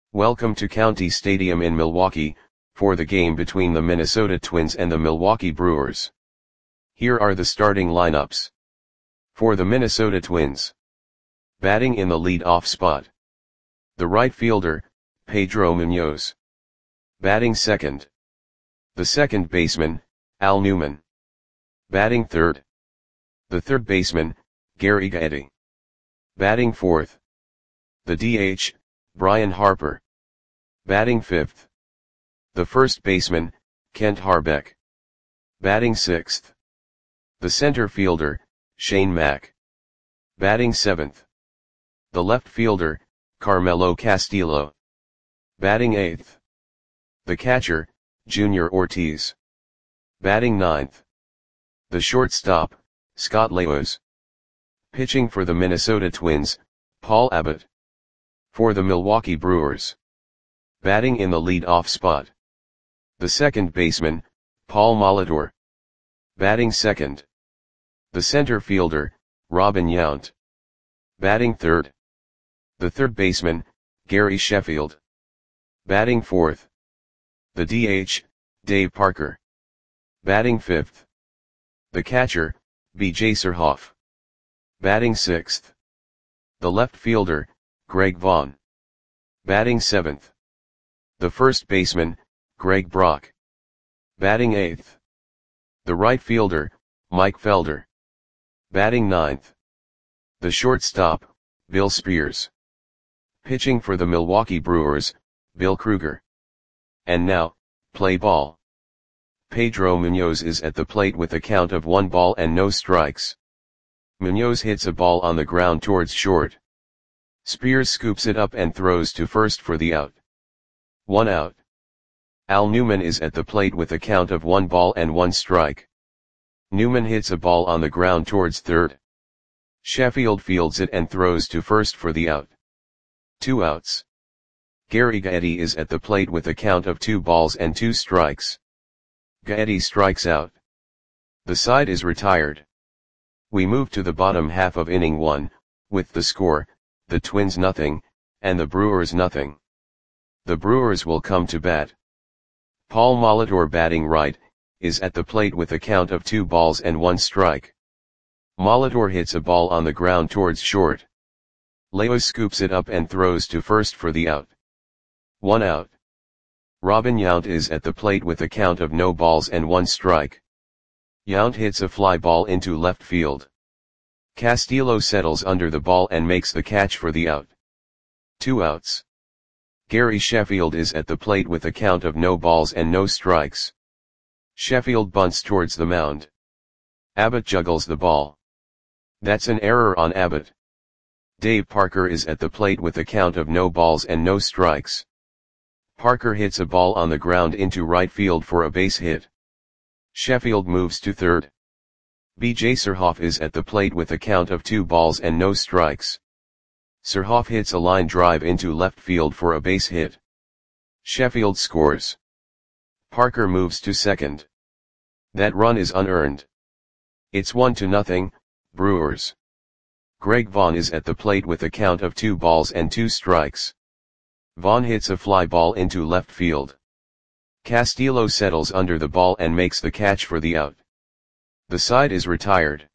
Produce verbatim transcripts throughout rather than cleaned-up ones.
Welcome to County Stadium in Milwaukee, for the game between the Minnesota Twins and the Milwaukee Brewers. Here are the starting lineups. For the Minnesota Twins. Batting in the lead-off spot. The right fielder, Pedro Munoz. Batting second. The second baseman, Al Newman. Batting third. The third baseman, Gary Gaetti. Batting fourth. The D H, Brian Harper. Batting fifth. The first baseman, Kent Hrbek. Batting sixth. The center fielder, Shane Mack. Batting seventh. The left fielder, Carmelo Castillo. Batting eighth. The catcher, Junior Ortiz. Batting ninth. The shortstop, Scott Lewis. Pitching for the Minnesota Twins, Paul Abbott. For the Milwaukee Brewers. Batting in the lead-off spot. The second baseman, Paul Molitor. Batting second. The center fielder, Robin Yount. Batting third. The third baseman, Gary Sheffield. Batting fourth. The D H, Dave Parker. Batting fifth. The catcher, B J Surhoff. Batting sixth. The left fielder, Greg Vaughn. Batting seventh. The first baseman, Greg Brock. Batting eighth. The right fielder, Mike Felder. Batting ninth. The shortstop, Bill Spears. Pitching for the Milwaukee Brewers, Bill Kruger. And now, play ball. Pedro Munoz is at the plate with a count of one ball and no strikes. Munoz hits a ball on the ground towards short. Spears scoops it up and throws to first for the out. One out. Al Newman is at the plate with a count of one ball and one strike. Newman hits a ball on the ground towards third. Sheffield fields it and throws to first for the out. Two outs. Gary Gaetti is at the plate with a count of two balls and two strikes. Gaetti strikes out. The side is retired. We move to the bottom half of inning one, with the score, the Twins nothing, and the Brewers nothing. The Brewers will come to bat. Paul Molitor, batting right, is at the plate with a count of two balls and one strike. Molitor hits a ball on the ground towards short. Lewis scoops it up and throws to first for the out. One out. Robin Yount is at the plate with a count of no balls and one strike. Yount hits a fly ball into left field. Castillo settles under the ball and makes the catch for the out. Two outs. Gary Sheffield is at the plate with a count of no balls and no strikes. Sheffield bunts towards the mound. Abbott juggles the ball. That's an error on Abbott. Dave Parker is at the plate with a count of no balls and no strikes. Parker hits a ball on the ground into right field for a base hit. Sheffield moves to third. B J Surhoff is at the plate with a count of two balls and no strikes. Surhoff hits a line drive into left field for a base hit. Sheffield scores. Parker moves to second. That run is unearned. It's one to nothing, Brewers. Greg Vaughn is at the plate with a count of two balls and two strikes. Vaughn hits a fly ball into left field. Castillo settles under the ball and makes the catch for the out. The side is retired.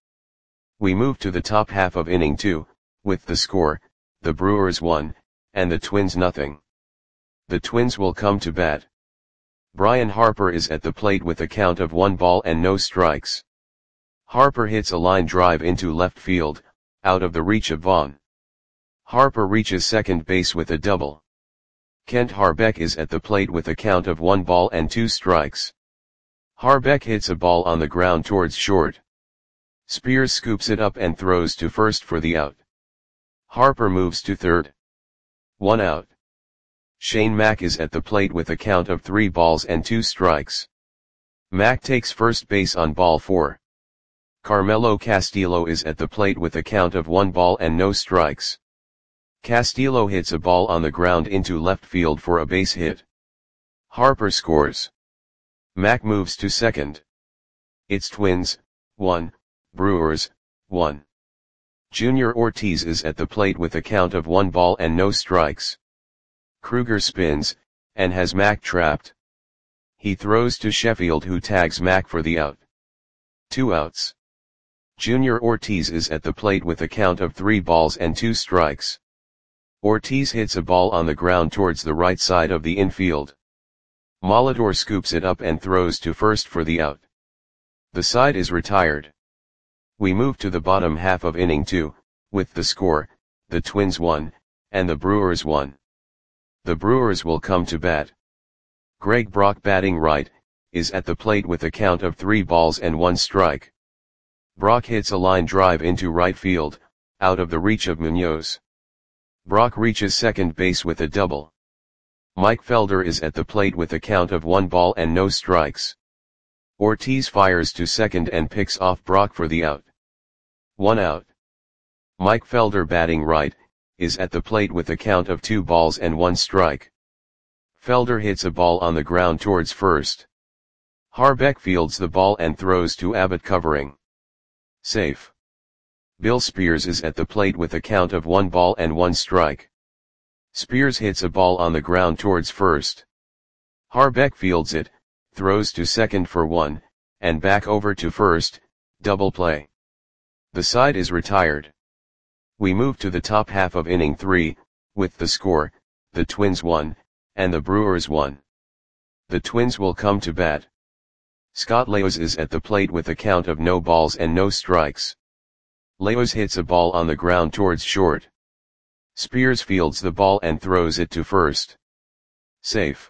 We move to the top half of inning two, with the score, the Brewers one, and the Twins nothing. The Twins will come to bat. Brian Harper is at the plate with a count of one ball and no strikes. Harper hits a line drive into left field, out of the reach of Vaughn. Harper reaches second base with a double. Kent Hrbek is at the plate with a count of one ball and two strikes. Hrbek hits a ball on the ground towards short. Spears scoops it up and throws to first for the out. Harper moves to third. One out. Shane Mack is at the plate with a count of three balls and two strikes. Mack takes first base on ball four. Carmelo Castillo is at the plate with a count of one ball and no strikes. Castillo hits a ball on the ground into left field for a base hit. Harper scores. Mack moves to second. It's Twins, one, Brewers, one. Junior Ortiz is at the plate with a count of one ball and no strikes. Kruger spins, and has Mac trapped. He throws to Sheffield, who tags Mac for the out. Two outs. Junior Ortiz is at the plate with a count of three balls and two strikes. Ortiz hits a ball on the ground towards the right side of the infield. Molitor scoops it up and throws to first for the out. The side is retired. We move to the bottom half of inning two, with the score, the Twins one, and the Brewers one. The Brewers will come to bat. Greg Brock, batting right, is at the plate with a count of three balls and one strike. Brock hits a line drive into right field, out of the reach of Munoz. Brock reaches second base with a double. Mike Felder is at the plate with a count of one ball and no strikes. Ortiz fires to second and picks off Brock for the out. One out. Mike Felder, batting right, is at the plate with a count of two balls and one strike. Felder hits a ball on the ground towards first. Harbeck fields the ball and throws to Abbott, covering. Safe. Bill Spears is at the plate with a count of one ball and one strike. Spears hits a ball on the ground towards first. Harbeck fields it, throws to second for one, and back over to first, double play. The side is retired. We move to the top half of inning three, with the score, the Twins one, and the Brewers one. The Twins will come to bat. Scott Leos is at the plate with a count of no balls and no strikes. Leos hits a ball on the ground towards short. Spears fields the ball and throws it to first. Safe.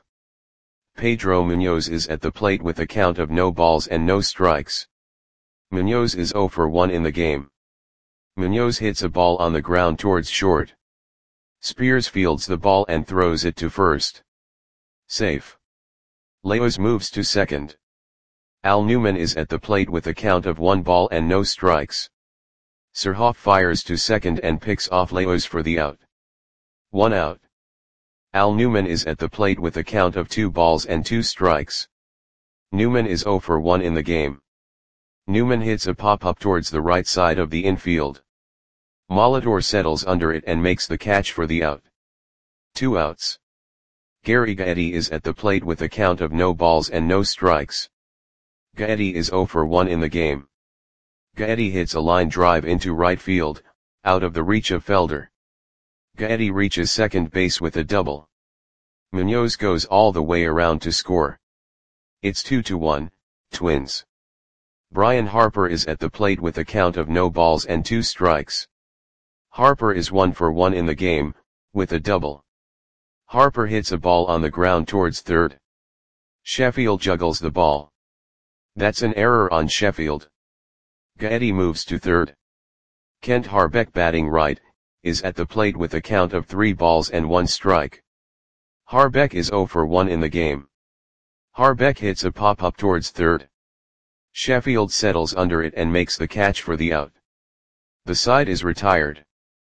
Pedro Munoz is at the plate with a count of no balls and no strikes. Munoz is zero for one in the game. Munoz hits a ball on the ground towards short. Spears fields the ball and throws it to first. Safe. Leos moves to second. Al Newman is at the plate with a count of one ball and no strikes. Surhoff fires to second and picks off Leos for the out. One out. Al Newman is at the plate with a count of two balls and two strikes. Newman is zero for one in the game. Newman hits a pop-up towards the right side of the infield. Molitor settles under it and makes the catch for the out. Two outs. Gary Gaetti is at the plate with a count of no balls and no strikes. Gaetti is zero for one in the game. Gaetti hits a line drive into right field, out of the reach of Felder. Gaetti reaches second base with a double. Munoz goes all the way around to score. It's two to one, Twins. Brian Harper is at the plate with a count of no balls and two strikes. Harper is one for one in the game, with a double. Harper hits a ball on the ground towards third. Sheffield juggles the ball. That's an error on Sheffield. Gaetti moves to third. Kent Harbeck, batting right, is at the plate with a count of three balls and one strike. Harbeck is zero for one in the game. Harbeck hits a pop-up towards third. Sheffield settles under it and makes the catch for the out. The side is retired.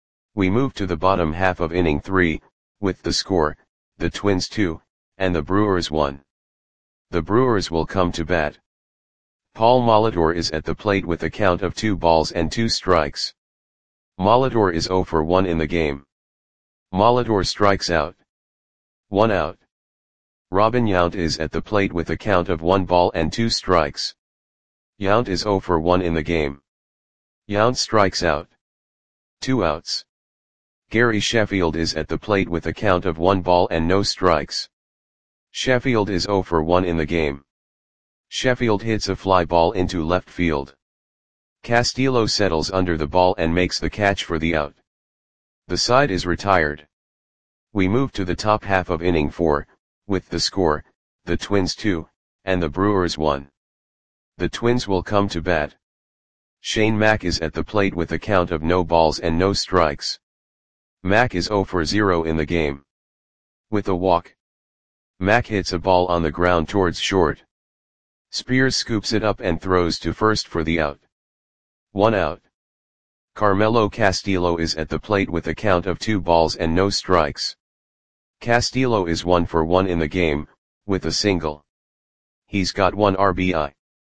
We move to the bottom half of inning three, with the score, the Twins two, and the Brewers one. The Brewers will come to bat. Paul Molitor is at the plate with a count of two balls and two strikes. Molitor is zero for one in the game. Molitor strikes out. One out. Robin Yount is at the plate with a count of one ball and two strikes. Yount is zero for one in the game. Yount strikes out. Two outs. Gary Sheffield is at the plate with a count of one ball and no strikes. Sheffield is zero for one in the game. Sheffield hits a fly ball into left field. Castillo settles under the ball and makes the catch for the out. The side is retired. We move to the top half of inning four, with the score, the Twins two, and the Brewers one. The Twins will come to bat. Shane Mack is at the plate with a count of no balls and no strikes. Mack is zero for zero in the game. With a walk. Mack hits a ball on the ground towards short. Spears scoops it up and throws to first for the out. One out. Carmelo Castillo is at the plate with a count of two balls and no strikes. Castillo is one for one in the game, with a single. He's got one R B I.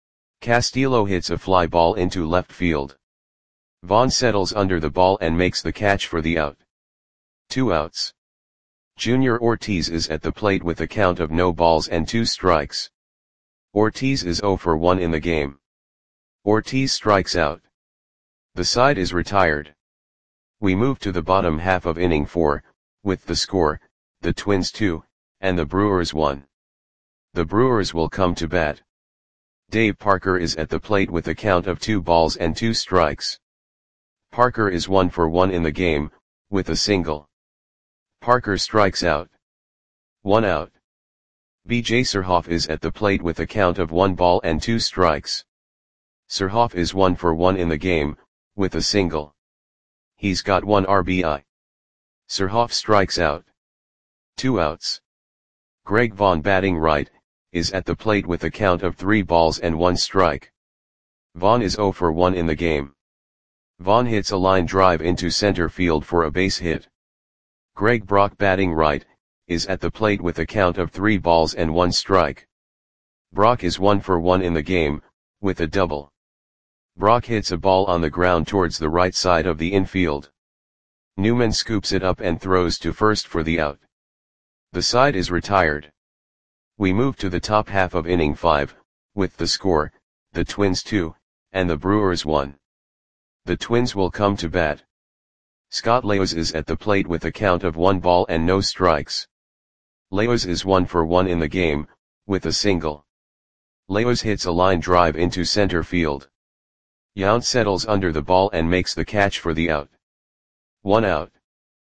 Castillo hits a fly ball into left field. Vaughn settles under the ball and makes the catch for the out. Two outs. Junior Ortiz is at the plate with a count of no balls and two strikes. Ortiz is zero for one in the game. Ortiz strikes out. The side is retired. We move to the bottom half of inning four, with the score, the Twins two, and the Brewers one. The Brewers will come to bat. Dave Parker is at the plate with a count of two balls and two strikes. Parker is one for one in the game, with a single. Parker strikes out. One out. B J Surhoff is at the plate with a count of one ball and two strikes. Surhoff is one for one in the game, with a single. He's got one R B I. Surhoff strikes out. Two outs. Greg Vaughn, batting right, is at the plate with a count of three balls and one strike. Vaughn is zero for one in the game. Vaughn hits a line drive into center field for a base hit. Greg Brock, batting right, is at the plate with a count of three balls and one strike. Brock is one for one in the game, with a double. Brock hits a ball on the ground towards the right side of the infield. Newman scoops it up and throws to first for the out. The side is retired. We move to the top half of inning five, with the score, the Twins two, and the Brewers one. The Twins will come to bat. Scott Leos is at the plate with a count of one ball and no strikes. Leos is one for one in the game, with a single. Leos hits a line drive into center field. Yount settles under the ball and makes the catch for the out. One out.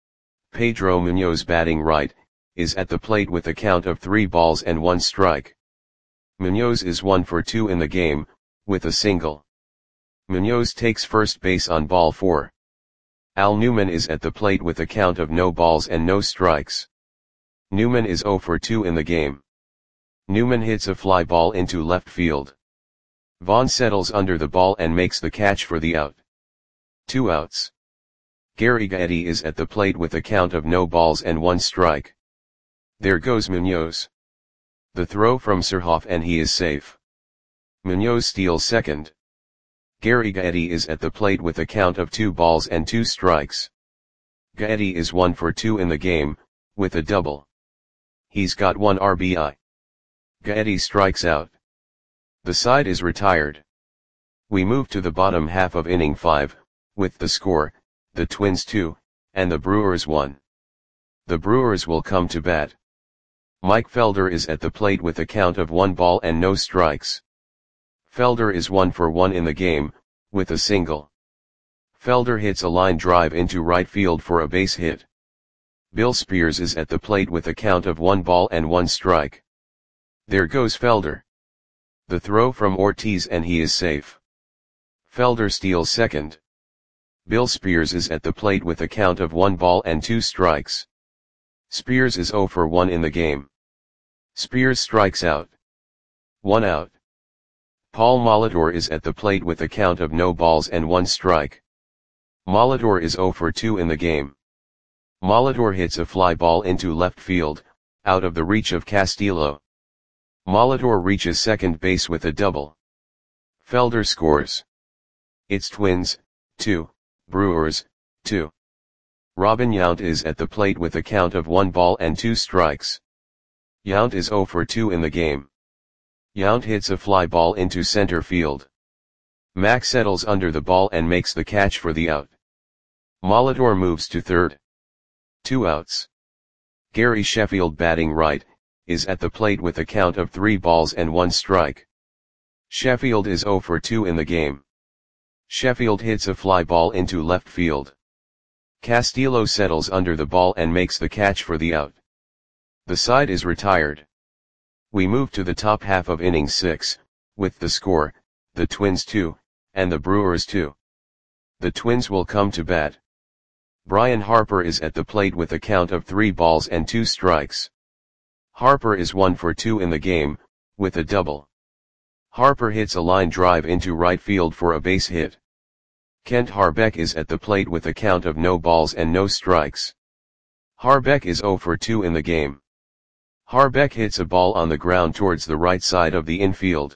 Pedro Munoz, batting right, is at the plate with a count of three balls and one strike. Munoz is one for two in the game, with a single. Munoz takes first base on ball four. Al Newman is at the plate with a count of no balls and no strikes. Newman is zero for two in the game. Newman hits a fly ball into left field. Vaughn settles under the ball and makes the catch for the out. Two outs. Gary Gaetti is at the plate with a count of no balls and one strike. There goes Munoz. The throw from Surhoff and he is safe. Munoz steals second. Gary Gaetti is at the plate with a count of two balls and two strikes. Gaetti is one for two in the game, with a double. He's got one R B I. Gaetti strikes out. The side is retired. We move to the bottom half of inning five, with the score, the Twins two, and the Brewers one. The Brewers will come to bat. Mike Felder is at the plate with a count of one ball and no strikes. Felder is one for one in the game, with a single. Felder hits a line drive into right field for a base hit. Bill Spears is at the plate with a count of one ball and one strike. There goes Felder. The throw from Ortiz and he is safe. Felder steals second. Bill Spears is at the plate with a count of one ball and two strikes. Spears is zero for one in the game. Spears strikes out. One out. Paul Molitor is at the plate with a count of no balls and one strike. Molitor is zero for two in the game. Molitor hits a fly ball into left field, out of the reach of Castillo. Molitor reaches second base with a double. Felder scores. It's Twins, two, Brewers, two. Robin Yount is at the plate with a count of one ball and two strikes. Yount is zero for two in the game. Yount hits a fly ball into center field. Mack settles under the ball and makes the catch for the out. Molitor moves to third. Two outs. Gary Sheffield, batting right, is at the plate with a count of three balls and one strike. Sheffield is zero for two in the game. Sheffield hits a fly ball into left field. Castillo settles under the ball and makes the catch for the out. The side is retired. We move to the top half of inning six, with the score, the Twins two, and the Brewers two. The Twins will come to bat. Brian Harper is at the plate with a count of three balls and two strikes. Harper is one for two in the game, with a double. Harper hits a line drive into right field for a base hit. Kent Harbeck is at the plate with a count of no balls and no strikes. Harbeck is zero for two in the game. Harbeck hits a ball on the ground towards the right side of the infield.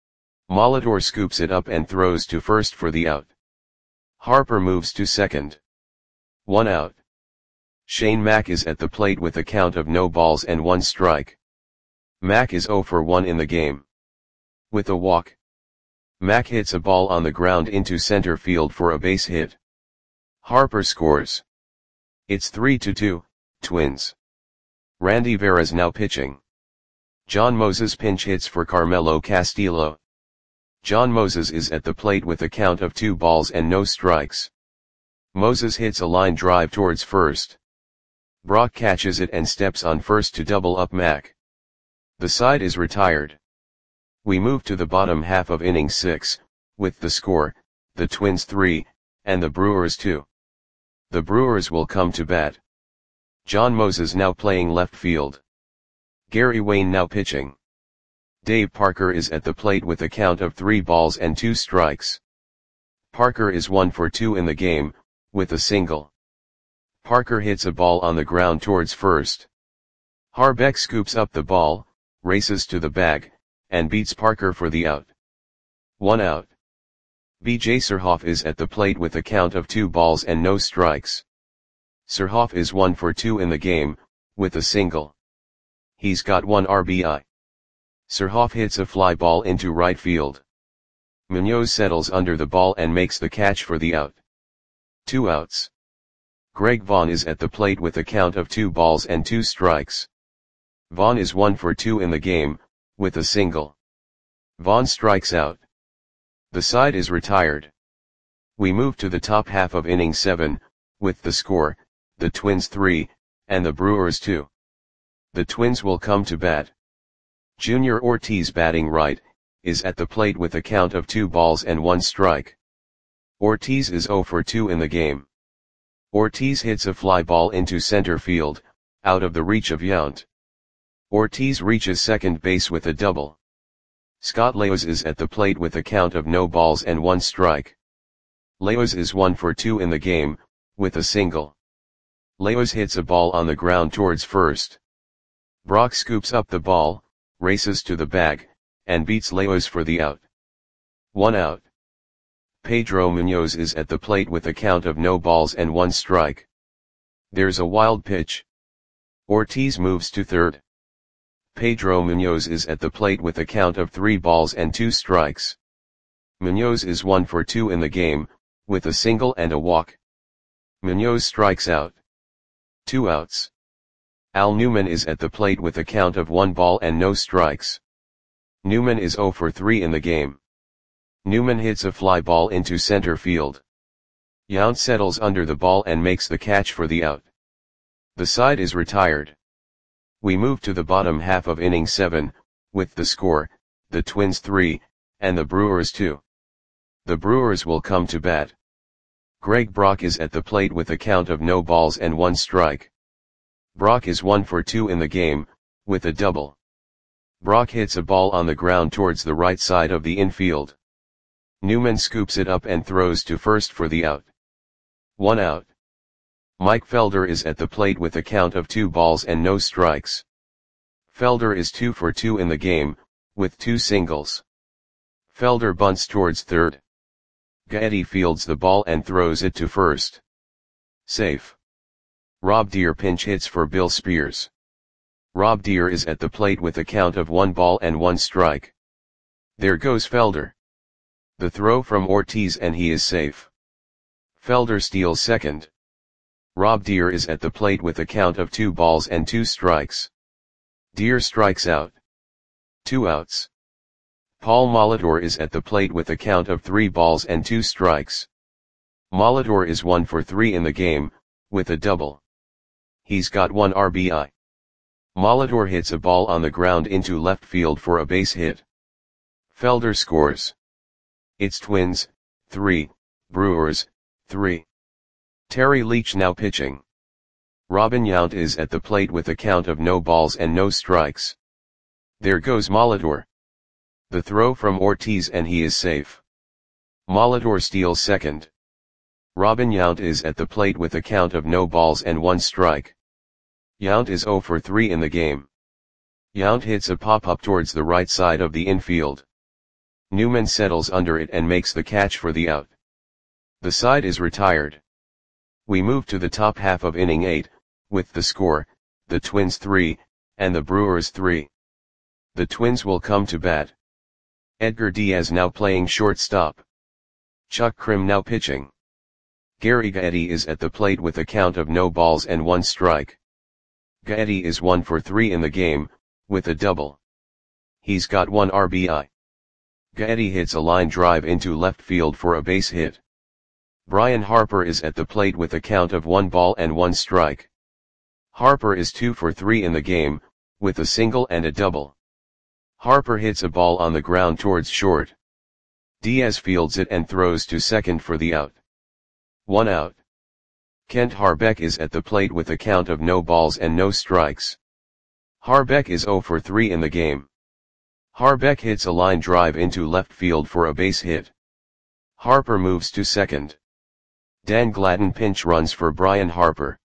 Molitor scoops it up and throws to first for the out. Harper moves to second. One out. Shane Mack is at the plate with a count of no balls and one strike. Mack is zero for one in the game. With a walk, Mack hits a ball on the ground into center field for a base hit. Harper scores. It's three to two, Twins. Randy Veras now pitching. John Moses pinch hits for Carmelo Castillo. John Moses is at the plate with a count of two balls and no strikes. Moses hits a line drive towards first. Brock catches it and steps on first to double up Mack. The side is retired. We move to the bottom half of inning six, with the score, the Twins three, and the Brewers two. The Brewers will come to bat. John Moses now playing left field. Gary Wayne now pitching. Dave Parker is at the plate with a count of three balls and two strikes. Parker is one for two in the game, with a single. Parker hits a ball on the ground towards first. Harbeck scoops up the ball, races to the bag, and beats Parker for the out. One out. B J Surhoff is at the plate with a count of two balls and no strikes. Surhoff is one for two in the game, with a single. He's got one R B I. Surhoff hits a fly ball into right field. Munoz settles under the ball and makes the catch for the out. Two outs. Greg Vaughn is at the plate with a count of two balls and two strikes. Vaughn is one for two in the game, with a single. Vaughn strikes out. The side is retired. We move to the top half of inning seven, with the score, the Twins three, and the Brewers two. The Twins will come to bat. Junior Ortiz batting right, is at the plate with a count of two balls and one strike. Ortiz is zero for two in the game. Ortiz hits a fly ball into center field, out of the reach of Yount. Ortiz reaches second base with a double. Scott Leos is at the plate with a count of no balls and one strike. Leos is one for two in the game, with a single. Leos hits a ball on the ground towards first. Brock scoops up the ball, races to the bag, and beats Leos for the out. One out. Pedro Munoz is at the plate with a count of no balls and one strike. There's a wild pitch. Ortiz moves to third. Pedro Munoz is at the plate with a count of three balls and two strikes. Munoz is one for two in the game, with a single and a walk. Munoz strikes out. Two outs. Al Newman is at the plate with a count of one ball and no strikes. Newman is zero for three in the game. Newman hits a fly ball into center field. Yount settles under the ball and makes the catch for the out. The side is retired. We move to the bottom half of inning seven, with the score, the Twins three, and the Brewers two. The Brewers will come to bat. Greg Brock is at the plate with a count of no balls and one strike. Brock is one for two in the game, with a double. Brock hits a ball on the ground towards the right side of the infield. Newman scoops it up and throws to first for the out. One out. Mike Felder is at the plate with a count of two balls and no strikes. Felder is two for two in the game, with two singles. Felder bunts towards third. Gaetti fields the ball and throws it to first. Safe. Rob Deere pinch hits for Bill Spears. Rob Deere is at the plate with a count of one ball and one strike. There goes Felder. The throw from Ortiz and he is safe. Felder steals second. Rob Deere is at the plate with a count of two balls and two strikes. Deere strikes out. Two outs. Paul Molitor is at the plate with a count of three balls and two strikes. Molitor is one for three in the game, with a double. He's got one R B I. Molitor hits a ball on the ground into left field for a base hit. Felder scores. It's Twins, three, Brewers, three. Terry Leach now pitching. Robin Yount is at the plate with a count of no balls and no strikes. There goes Molitor. The throw from Ortiz and he is safe. Molitor steals second. Robin Yount is at the plate with a count of no balls and one strike. Yount is zero for three in the game. Yount hits a pop-up towards the right side of the infield. Newman settles under it and makes the catch for the out. The side is retired. We move to the top half of inning eight, with the score, the Twins three, and the Brewers three. The Twins will come to bat. Edgar Diaz now playing shortstop. Chuck Crim now pitching. Gary Gaetti is at the plate with a count of no balls and one strike. Gaetti is one for three in the game, with a double. He's got one R B I. Gaetti hits a line drive into left field for a base hit. Brian Harper is at the plate with a count of one ball and one strike. Harper is two for three in the game, with a single and a double. Harper hits a ball on the ground towards short. Diaz fields it and throws to second for the out. One out. Kent Harbeck is at the plate with a count of no balls and no strikes. Harbeck is zero for three in the game. Harbeck hits a line drive into left field for a base hit. Harper moves to second. Dan Gladden pinch runs for Brian Harper.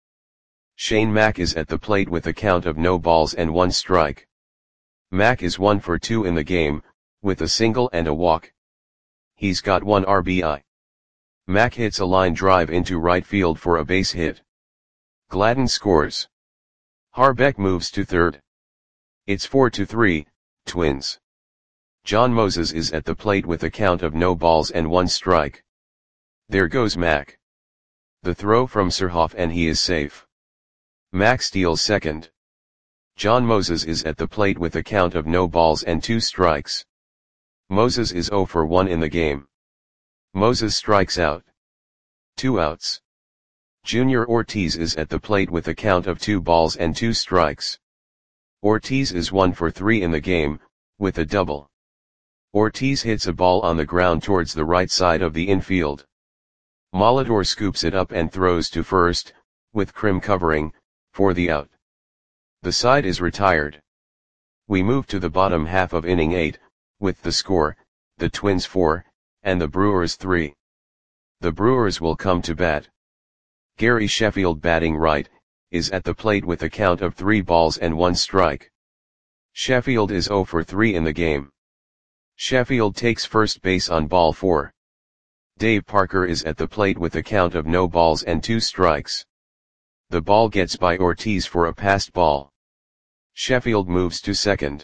Shane Mack is at the plate with a count of no balls and one strike. Mack is one for two in the game, with a single and a walk. He's got one R B I. Mack hits a line drive into right field for a base hit. Gladden scores. Harbeck moves to third. It's four to three, Twins. John Moses is at the plate with a count of no balls and one strike. There goes Mack. The throw from Surhoff and he is safe. Mack steals second. John Moses is at the plate with a count of no balls and two strikes. Moses is zero for one in the game. Moses strikes out. Two outs. Junior Ortiz is at the plate with a count of two balls and two strikes. Ortiz is one for three in the game, with a double. Ortiz hits a ball on the ground towards the right side of the infield. Molitor scoops it up and throws to first, with Crim covering, for the out. The side is retired. We move to the bottom half of inning eight, with the score, the Twins four, and the Brewers three. The Brewers will come to bat. Gary Sheffield batting right, is at the plate with a count of three balls and one strike. Sheffield is zero for three in the game. Sheffield takes first base on ball four. Dave Parker is at the plate with a count of no balls and two strikes. The ball gets by Ortiz for a passed ball. Sheffield moves to second.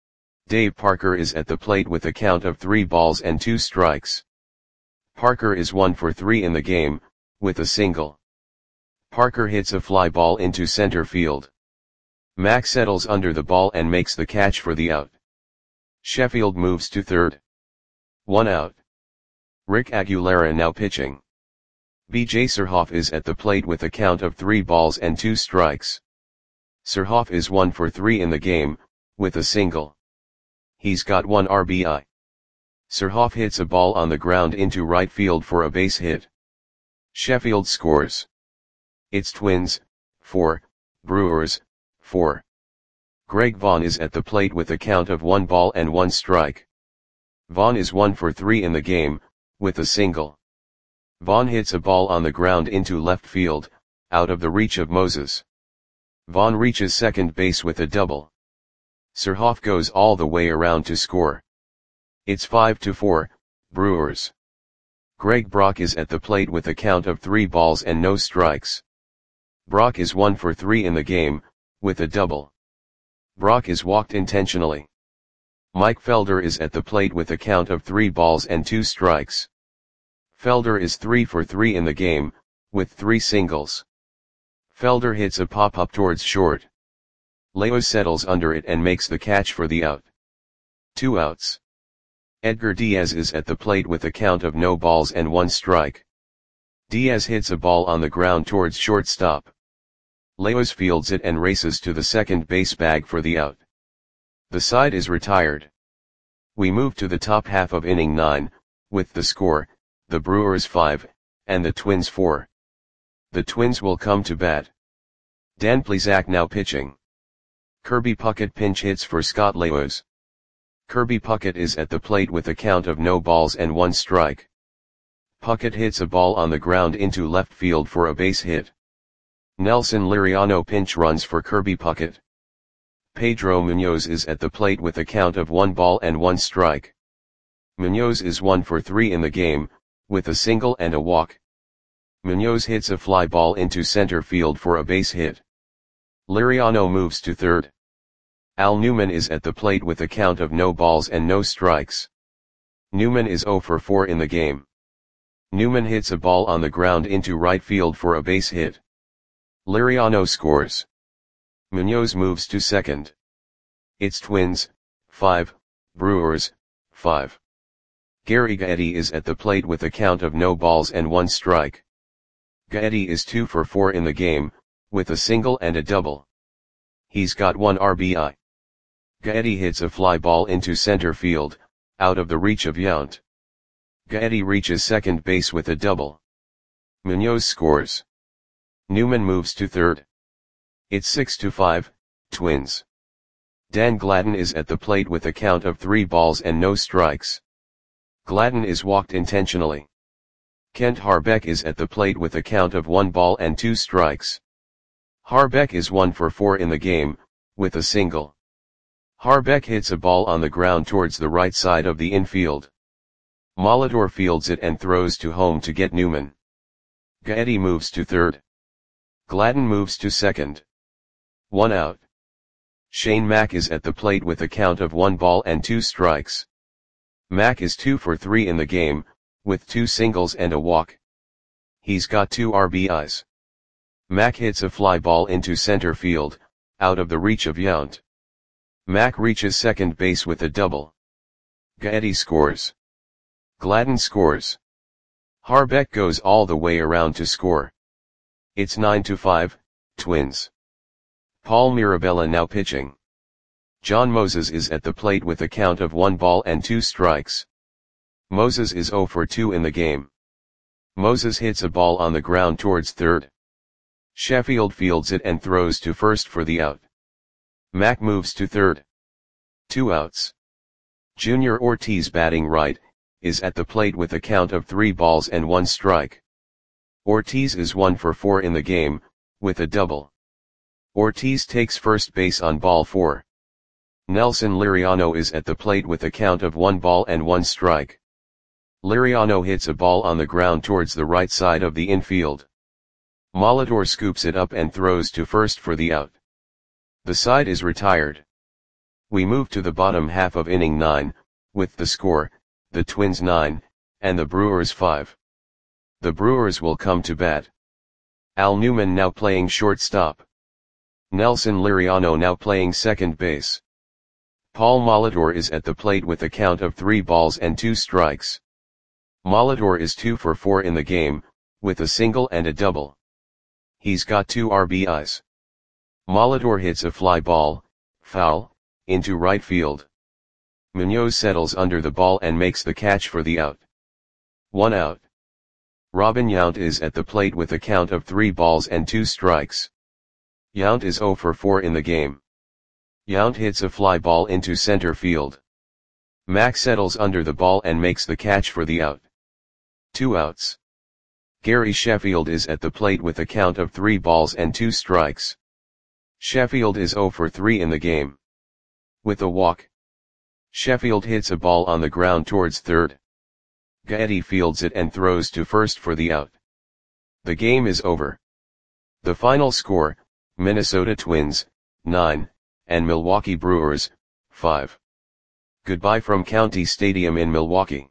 Dave Parker is at the plate with a count of three balls and two strikes. Parker is one for three in the game, with a single. Parker hits a fly ball into center field. Mack settles under the ball and makes the catch for the out. Sheffield moves to third. One out. Rick Aguilera now pitching. B J Surhoff is at the plate with a count of three balls and two strikes. Surhoff is one for three in the game, with a single. He's got one R B I. Surhoff hits a ball on the ground into right field for a base hit. Sheffield scores. It's Twins, four, Brewers, four. Greg Vaughn is at the plate with a count of one ball and one strike. Vaughn is one for three in the game, with a single. Vaughn hits a ball on the ground into left field, out of the reach of Moses. Vaughn reaches second base with a double. Surhoff goes all the way around to score. It's five to four, Brewers. Greg Brock is at the plate with a count of three balls and no strikes. Brock is one for three in the game, with a double. Brock is walked intentionally. Mike Felder is at the plate with a count of three balls and two strikes. Felder is three for three in the game, with three singles. Felder hits a pop-up towards short. Leo settles under it and makes the catch for the out. Two outs. Edgar Diaz is at the plate with a count of no balls and one strike. Diaz hits a ball on the ground towards shortstop. Leos fields it and races to the second base bag for the out. The side is retired. We move to the top half of inning nine, with the score, the Brewers five, and the Twins four. The Twins will come to bat. Dan Plesac now pitching. Kirby Puckett pinch hits for Scott Leos. Kirby Puckett is at the plate with a count of no balls and one strike. Puckett hits a ball on the ground into left field for a base hit. Nelson Liriano pinch runs for Kirby Puckett. Pedro Munoz is at the plate with a count of one ball and one strike. Munoz is one for three in the game, with a single and a walk. Munoz hits a fly ball into center field for a base hit. Liriano moves to third. Al Newman is at the plate with a count of no balls and no strikes. Newman is zero for four in the game. Newman hits a ball on the ground into right field for a base hit. Liriano scores. Munoz moves to second. It's Twins, five, Brewers, five. Gary Gaetti is at the plate with a count of no balls and one strike. Gaetti is two for four in the game, with a single and a double. He's got one R B I. Gaetti hits a fly ball into center field, out of the reach of Yount. Gaetti reaches second base with a double. Munoz scores. Newman moves to third. It's six to five, Twins. Dan Gladden is at the plate with a count of three balls and no strikes. Gladden is walked intentionally. Kent Harbeck is at the plate with a count of one ball and two strikes. Harbeck is one for four in the game, with a single. Harbeck hits a ball on the ground towards the right side of the infield. Molitor fields it and throws to home to get Newman. Gaetti moves to third. Gladden moves to second. One out. Shane Mack is at the plate with a count of one ball and two strikes. Mack is two for three in the game, with two singles and a walk. He's got two R B Is. Mack hits a fly ball into center field, out of the reach of Yount. Mack reaches second base with a double. Gaetti scores. Gladden scores. Harbeck goes all the way around to score. It's nine to five, Twins. Paul Mirabella now pitching. John Moses is at the plate with a count of one ball and two strikes. Moses is zero for two in the game. Moses hits a ball on the ground towards third. Sheffield fields it and throws to first for the out. Mack moves to third. Two outs. Junior Ortiz, batting right, is at the plate with a count of three balls and one strike. Ortiz is one for four in the game, with a double. Ortiz takes first base on ball four. Nelson Liriano is at the plate with a count of one ball and one strike. Liriano hits a ball on the ground towards the right side of the infield. Molitor scoops it up and throws to first for the out. The side is retired. We move to the bottom half of inning nine, with the score, the Twins nine, and the Brewers five. The Brewers will come to bat. Al Newman now playing shortstop. Nelson Liriano now playing second base. Paul Molitor is at the plate with a count of three balls and two strikes. Molitor is two for four in the game, with a single and a double. He's got two R B Is. Molitor hits a fly ball, foul, into right field. Munoz settles under the ball and makes the catch for the out. One out. Robin Yount is at the plate with a count of three balls and two strikes. Yount is zero for four in the game. Yount hits a fly ball into center field. Mack settles under the ball and makes the catch for the out. Two outs. Gary Sheffield is at the plate with a count of three balls and two strikes. Sheffield is zero for three in the game. With a walk. Sheffield hits a ball on the ground towards third. Gaetti fields it and throws to first for the out. The game is over. The final score, Minnesota Twins, nine, and Milwaukee Brewers, five. Goodbye from County Stadium in Milwaukee.